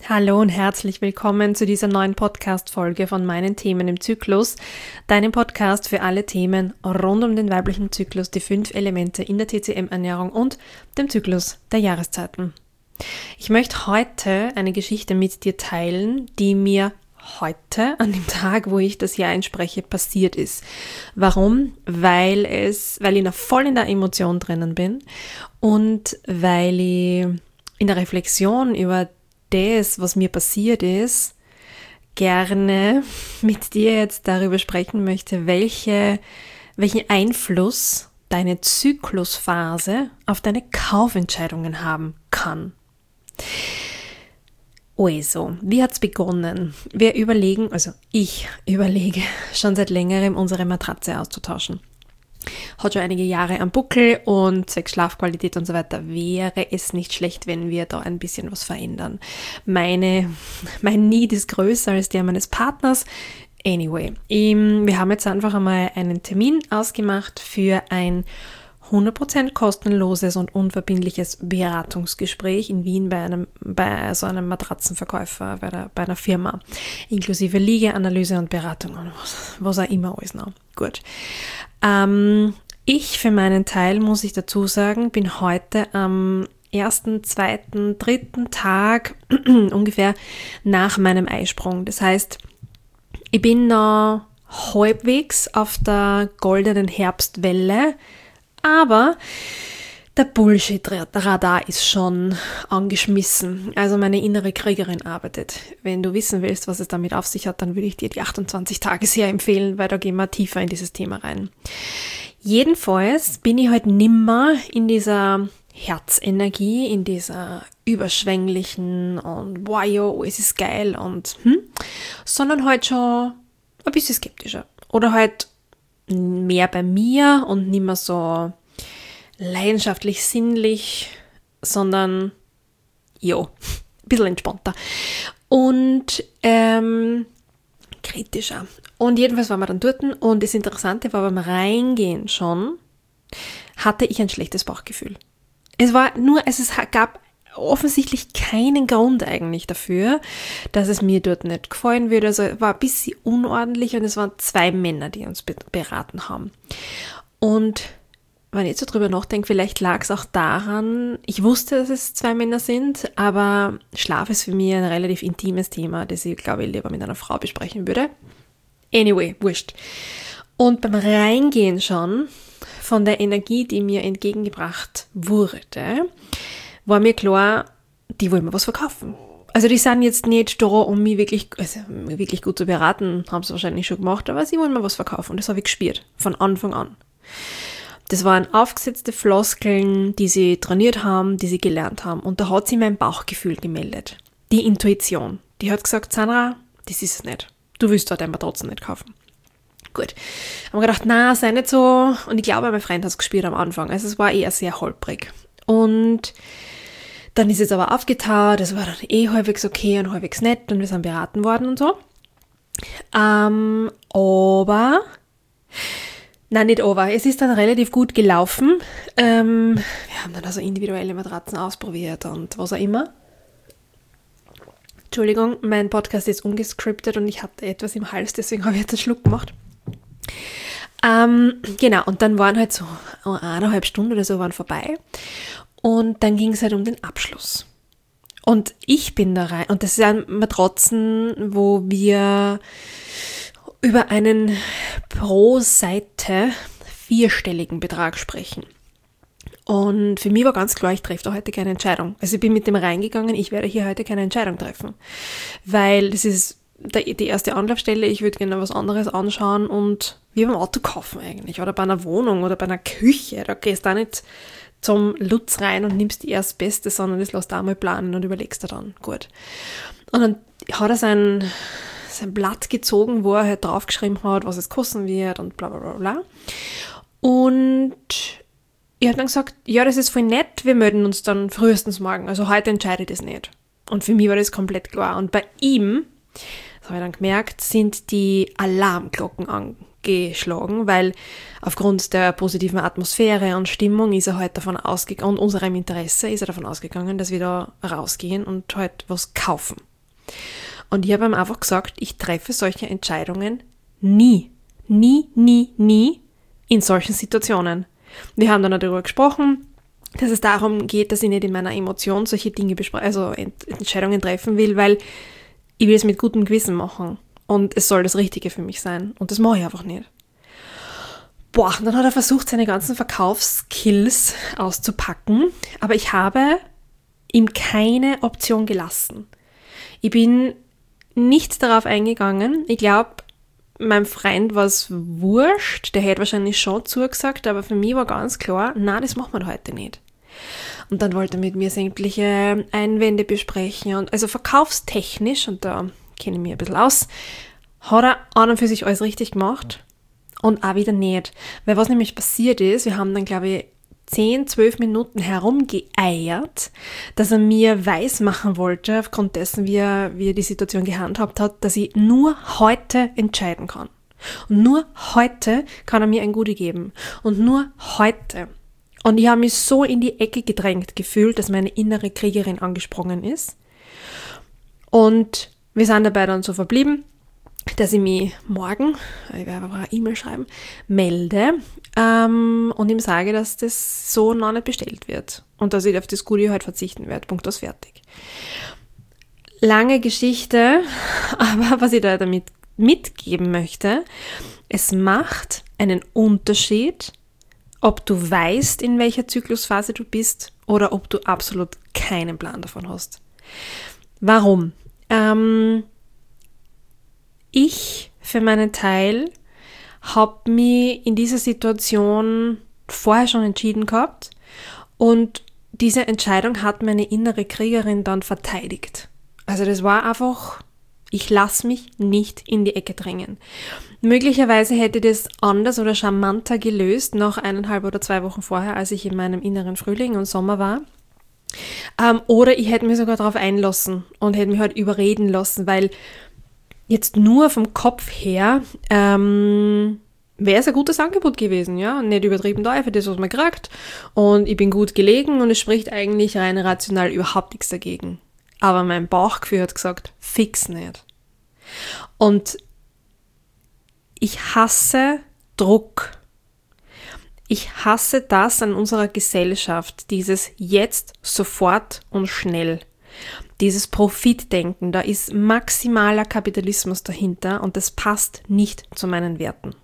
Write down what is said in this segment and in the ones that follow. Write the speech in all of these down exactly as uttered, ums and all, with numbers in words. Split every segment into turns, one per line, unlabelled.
Hallo und herzlich willkommen zu dieser neuen Podcast-Folge von meinen Themen im Zyklus, deinem Podcast für alle Themen rund um den weiblichen Zyklus, die fünf Elemente in der T C M-Ernährung und dem Zyklus der Jahreszeiten. Ich möchte heute eine Geschichte mit dir teilen, die mir heute, an dem Tag, wo ich das Jahr einspreche, passiert ist. Warum? Weil es, weil ich noch voll in der Emotion drinnen bin und weil ich in der Reflexion über das, was mir passiert ist, gerne mit dir jetzt darüber sprechen möchte, welche, welchen Einfluss deine Zyklusphase auf deine Kaufentscheidungen haben kann. Also, wie hat's begonnen? Wir überlegen, also ich überlege schon seit längerem, unsere Matratze auszutauschen. Hat schon einige Jahre am Buckel und zwecks Schlafqualität und so weiter wäre es nicht schlecht, wenn wir da ein bisschen was verändern. Meine, mein Need ist größer als der meines Partners. Anyway, wir haben jetzt einfach einmal einen Termin ausgemacht für ein hundert Prozent kostenloses und unverbindliches Beratungsgespräch in Wien bei einem, bei so einem Matratzenverkäufer, bei, der, bei einer Firma, inklusive Liegeanalyse und Beratung und was, was auch immer alles noch. Gut. Ähm, ich für meinen Teil, muss ich dazu sagen, bin heute am ersten, zweiten, dritten Tag ungefähr nach meinem Eisprung. Das heißt, ich bin noch halbwegs auf der goldenen Herbstwelle, aber der Bullshit-Radar ist schon angeschmissen. Also meine innere Kriegerin arbeitet. Wenn du wissen willst, was es damit auf sich hat, dann würde ich dir die achtundzwanzig Tage sehr empfehlen, weil da gehen wir tiefer in dieses Thema rein. Jedenfalls bin ich halt nimmer in dieser Herzenergie, in dieser überschwänglichen und wow, yo, es ist geil und hm, sondern halt schon ein bisschen skeptischer. Oder halt mehr bei mir und nicht mehr so leidenschaftlich, sinnlich, sondern jo, ein bisschen entspannter und ähm, kritischer. Und jedenfalls waren wir dann dort und das Interessante war, beim Reingehen schon hatte ich ein schlechtes Bauchgefühl. Es war nur, es gab offensichtlich keinen Grund eigentlich dafür, dass es mir dort nicht gefallen würde. Also es war ein bisschen unordentlich und es waren zwei Männer, die uns beraten haben. Und wenn ich jetzt so drüber nachdenke, vielleicht lag es auch daran, ich wusste, dass es zwei Männer sind, aber Schlaf ist für mich ein relativ intimes Thema, das ich, glaube ich, lieber mit einer Frau besprechen würde. Anyway, wurscht. Und beim Reingehen schon von der Energie, die mir entgegengebracht wurde, war mir klar, die wollen mir was verkaufen. Also die sind jetzt nicht da, um mich wirklich, also wirklich gut zu beraten, haben sie wahrscheinlich schon gemacht, aber sie wollen mir was verkaufen und das habe ich gespürt, von Anfang an. Das waren aufgesetzte Floskeln, die sie trainiert haben, die sie gelernt haben und da hat sich mein Bauchgefühl gemeldet. Die Intuition, die hat gesagt, Sandra, das ist es nicht. Du willst da deine Matratzen nicht kaufen. Gut. Haben wir gedacht, na, sei nicht so. Und ich glaube, mein Freund hat es gespürt am Anfang. Also es war eher sehr holprig. Und dann ist es aber aufgetaut, das war dann eh halbwegs okay und halbwegs nett und wir sind beraten worden und so. Ähm, aber, nein, nicht aber, es ist dann relativ gut gelaufen. Ähm, wir haben dann also individuelle Matratzen ausprobiert und was auch immer. Entschuldigung, mein Podcast ist ungescriptet und ich hatte etwas im Hals, deswegen habe ich jetzt einen Schluck gemacht. Ähm, genau, und dann waren halt so eineinhalb Stunden oder so waren vorbei. Und dann ging es halt um den Abschluss. Und ich bin da rein, und das ist ein Matratzen, wo wir über einen pro Seite vierstelligen Betrag sprechen. Und für mich war ganz klar, ich treffe da heute keine Entscheidung. Also ich bin mit dem reingegangen, ich werde hier heute keine Entscheidung treffen. Weil das ist die erste Anlaufstelle, ich würde gerne was anderes anschauen und wie beim Auto kaufen eigentlich. Oder bei einer Wohnung oder bei einer Küche, da gehst du auch nicht zum Lutz rein und nimmst die Erstbeste, sondern das lässt du auch mal planen und überlegst du dann. Gut. Und dann hat er sein, sein Blatt gezogen, wo er halt draufgeschrieben hat, was es kosten wird und bla bla bla bla. Und ich habe dann gesagt, ja, das ist voll nett, wir melden uns dann frühestens morgen. Also heute entscheide ich das nicht. Und für mich war das komplett klar. Und bei ihm, das habe ich dann gemerkt, sind die Alarmglocken angeschlagen, weil aufgrund der positiven Atmosphäre und Stimmung ist er halt davon ausgegangen, und unserem Interesse ist er davon ausgegangen, dass wir da rausgehen und halt was kaufen. Und ich habe ihm einfach gesagt, ich treffe solche Entscheidungen nie. Nie, nie, nie in solchen Situationen. Wir haben dann darüber gesprochen, dass es darum geht, dass ich nicht in meiner Emotion solche Dinge bespre- also Entscheidungen treffen will, weil ich will es mit gutem Gewissen machen. Und es soll das Richtige für mich sein. Und das mache ich einfach nicht. Boah, dann hat er versucht, seine ganzen Verkaufsskills auszupacken. Aber ich habe ihm keine Option gelassen. Ich bin nicht darauf eingegangen. Ich glaube, meinem Freund war es wurscht. Der hätte wahrscheinlich schon zugesagt. Aber für mich war ganz klar, nein, das machen wir heute nicht. Und dann wollte er mit mir sämtliche Einwände besprechen. Und also verkaufstechnisch, und da kenne ich mich ein bisschen aus, hat er an und für sich alles richtig gemacht und auch wieder nicht. Weil was nämlich passiert ist, wir haben dann, glaube ich, zehn, zwölf Minuten herumgeeiert, dass er mir weismachen wollte, aufgrund dessen, wie er, wie er die Situation gehandhabt hat, dass ich nur heute entscheiden kann. Und nur heute kann er mir ein Gute geben. Und nur heute. Und ich habe mich so in die Ecke gedrängt gefühlt, dass meine innere Kriegerin angesprungen ist. Und wir sind dabei dann so verblieben, dass ich mich morgen, ich werde aber eine E-Mail schreiben, melde ähm, und ihm sage, dass das so noch nicht bestellt wird und dass ich auf das Goodie halt verzichten werde. Punkt, aus, fertig. Lange Geschichte, aber was ich da damit mitgeben möchte, es macht einen Unterschied, ob du weißt, in welcher Zyklusphase du bist oder ob du absolut keinen Plan davon hast. Warum? Ähm, ich für meinen Teil habe mich in dieser Situation vorher schon entschieden gehabt und diese Entscheidung hat meine innere Kriegerin dann verteidigt. Also das war einfach, ich lasse mich nicht in die Ecke drängen. Möglicherweise hätte das anders oder charmanter gelöst, noch eineinhalb oder zwei Wochen vorher, als ich in meinem inneren Frühling und Sommer war. Ähm, oder ich hätte mich sogar darauf einlassen und hätte mich halt überreden lassen, weil jetzt nur vom Kopf her ähm, wäre es ein gutes Angebot gewesen, ja, nicht übertrieben teuer für das, was man kriegt und ich bin gut gelegen und es spricht eigentlich rein rational überhaupt nichts dagegen. Aber mein Bauchgefühl hat gesagt, fix nicht. Und ich hasse Druck. Ich hasse das an unserer Gesellschaft, dieses jetzt, sofort und schnell. Dieses Profitdenken, da ist maximaler Kapitalismus dahinter und das passt nicht zu meinen Werten.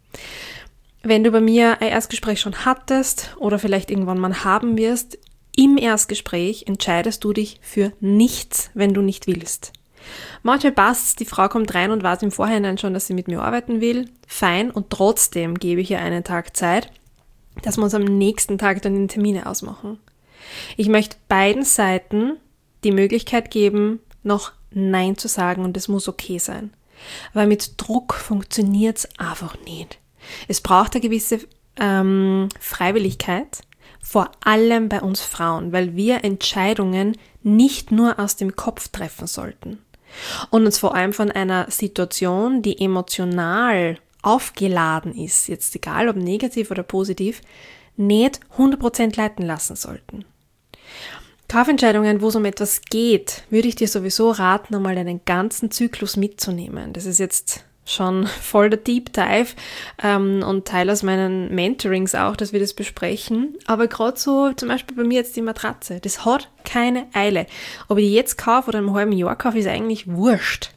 Wenn du bei mir ein Erstgespräch schon hattest oder vielleicht irgendwann mal haben wirst, im Erstgespräch entscheidest du dich für nichts, wenn du nicht willst. Manchmal passt's, die Frau kommt rein und weiß im Vorhinein schon, dass sie mit mir arbeiten will. Fein, und trotzdem gebe ich ihr einen Tag Zeit, dass wir uns am nächsten Tag dann die Termine ausmachen. Ich möchte beiden Seiten die Möglichkeit geben, noch Nein zu sagen und es muss okay sein. Weil mit Druck funktioniert's einfach nicht. Es braucht eine gewisse ähm, Freiwilligkeit, vor allem bei uns Frauen, weil wir Entscheidungen nicht nur aus dem Kopf treffen sollten und uns vor allem von einer Situation, die emotional aufgeladen ist, jetzt egal ob negativ oder positiv, nicht hundert Prozent leiten lassen sollten. Kaufentscheidungen, wo es um etwas geht, würde ich dir sowieso raten, einmal deinen ganzen Zyklus mitzunehmen. Das ist jetzt schon voll der Deep Dive ähm, und Teil aus meinen Mentorings auch, dass wir das besprechen. Aber gerade so, zum Beispiel bei mir jetzt die Matratze, das hat keine Eile. Ob ich die jetzt kaufe oder im halben Jahr kaufe, ist eigentlich wurscht.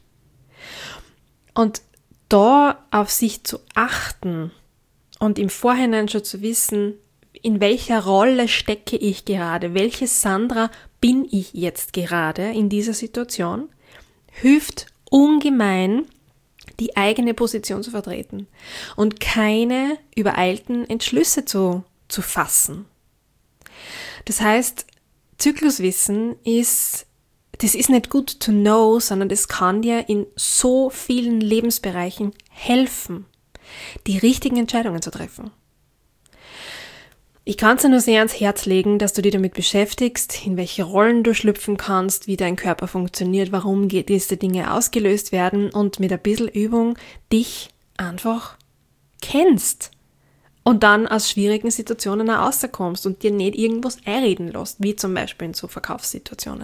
Und da auf sich zu achten und im Vorhinein schon zu wissen, in welcher Rolle stecke ich gerade, welche Sandra bin ich jetzt gerade in dieser Situation, hilft ungemein, die eigene Position zu vertreten und keine übereilten Entschlüsse zu, zu fassen. Das heißt, Zykluswissen ist, das ist nicht good to know, sondern das kann dir in so vielen Lebensbereichen helfen, die richtigen Entscheidungen zu treffen. Ich kann es dir nur sehr ans Herz legen, dass du dich damit beschäftigst, in welche Rollen du schlüpfen kannst, wie dein Körper funktioniert, warum diese Dinge ausgelöst werden und mit ein bisschen Übung dich einfach kennst und dann aus schwierigen Situationen auch rauskommst und dir nicht irgendwas einreden lässt, wie zum Beispiel in so Verkaufssituationen.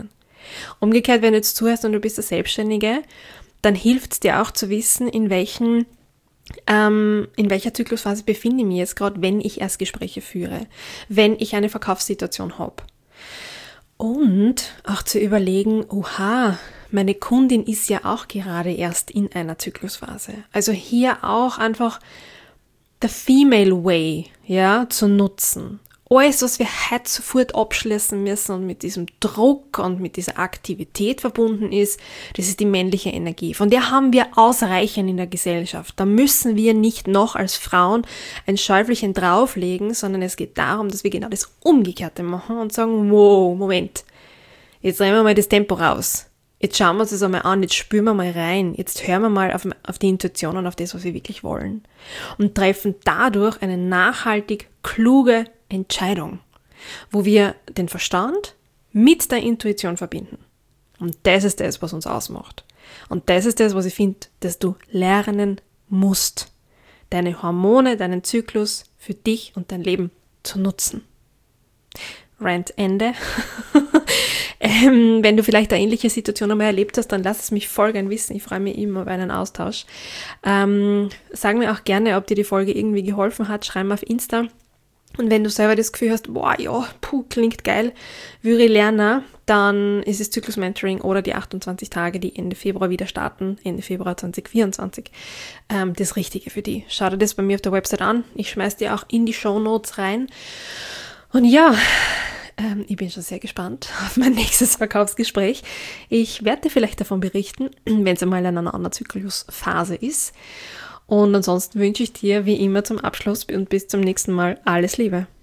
Umgekehrt, wenn du jetzt zuhörst und du bist eine Selbstständige, dann hilft es dir auch zu wissen, in welchen ähm, in welcher Zyklusphase befinde ich mich jetzt gerade, wenn ich Erstgespräche führe, wenn ich eine Verkaufssituation habe. Und auch zu überlegen, oha, meine Kundin ist ja auch gerade erst in einer Zyklusphase. Also hier auch einfach der Female Way, ja, zu nutzen. Alles, was wir heute sofort abschließen müssen und mit diesem Druck und mit dieser Aktivität verbunden ist, das ist die männliche Energie. Von der haben wir ausreichend in der Gesellschaft. Da müssen wir nicht noch als Frauen ein Schäufelchen drauflegen, sondern es geht darum, dass wir genau das Umgekehrte machen und sagen, wow, Moment, jetzt drehen wir mal das Tempo raus. Jetzt schauen wir uns das einmal an, jetzt spüren wir mal rein, jetzt hören wir mal auf, auf die Intuition und auf das, was wir wirklich wollen. Und treffen dadurch eine nachhaltig kluge Entscheidung, wo wir den Verstand mit der Intuition verbinden. Und das ist das, was uns ausmacht. Und das ist das, was ich finde, dass du lernen musst, deine Hormone, deinen Zyklus für dich und dein Leben zu nutzen. Rant Ende. ähm, wenn du vielleicht eine ähnliche Situation einmal erlebt hast, dann lass es mich voll gern wissen. Ich freue mich immer über einen Austausch. Ähm, sag mir auch gerne, ob dir die Folge irgendwie geholfen hat. Schreib mir auf Insta. Und wenn du selber das Gefühl hast, boah, ja, puh, klingt geil, würde ich lernen, dann ist es Zyklus-Mentoring oder die achtundzwanzig Tage, die Ende Februar wieder starten, Ende Februar zwanzig vierundzwanzig, ähm, das Richtige für dich. Schau dir das bei mir auf der Website an. Ich schmeiß dir auch in die Shownotes rein. Und ja, ähm, ich bin schon sehr gespannt auf mein nächstes Verkaufsgespräch. Ich werde dir vielleicht davon berichten, wenn es einmal in einer anderen Zyklusphase ist. Und ansonsten wünsche ich dir wie immer zum Abschluss und bis zum nächsten Mal alles Liebe.